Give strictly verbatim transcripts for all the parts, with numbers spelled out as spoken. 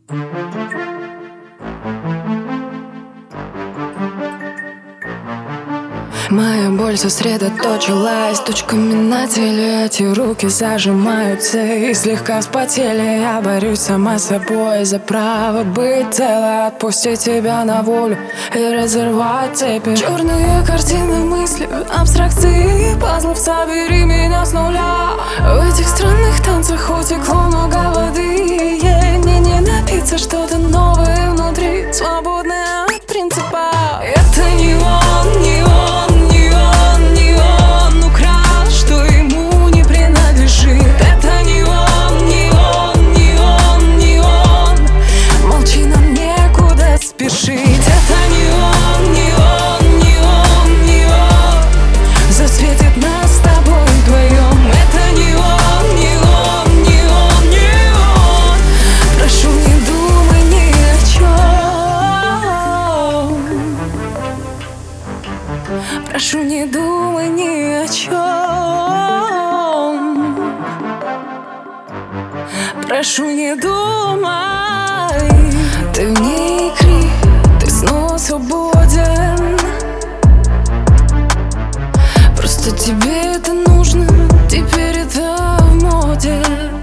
Моя боль сосредоточилась точками на теле. Эти руки зажимаются и слегка вспотели. Я борюсь сама с собой за право быть целой. Отпустить тебя на волю и разорвать цепи. Черные картины мысли, абстракции пазлов. Собери меня с нуля. В этих странных танцах утекло много воды. Ей мне не напиться, что-то новое внутри, свободное от принципа. Это не он, не он. Прошу, не думай ни о чем. Прошу, не думай. Ты вне игры, ты снова свободен. Просто тебе это нужно, теперь это в моде.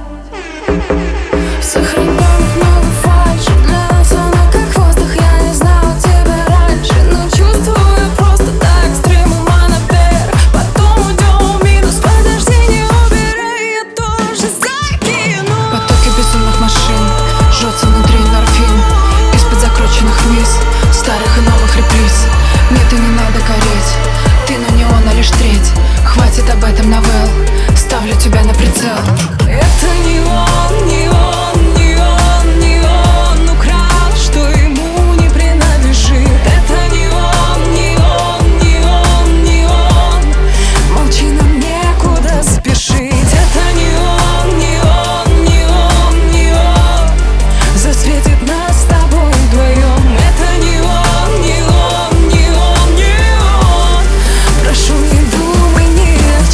В сохраненных много фальши, для нас она как воздух. Я не знала тебя раньше, но чувствую просто так. Стримом она вверх, потом уйдем в минус. Подожди, не убирай, я тоже закину. Потоки безумных машин, жжется внутри эндорфин. Из-под закрученных вниз, старых и новых реприз. Нет, и не надо гореть, ты, но не он, а лишь треть. Хватит об этом новелл, ставлю тебя на прицел. Это не он, не он, не он, не он украл, что ему не принадлежит. Это не он, не он, не он, не он. Молчи, нам некуда спешить. Это не он, не он, не он, не он. Засветит нас с тобой вдвоем. Это не он, не он, не он, не он. Прошу, не думай ни о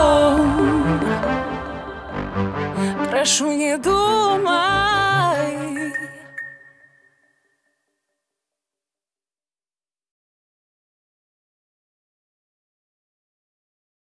чем. Прошу, не думай.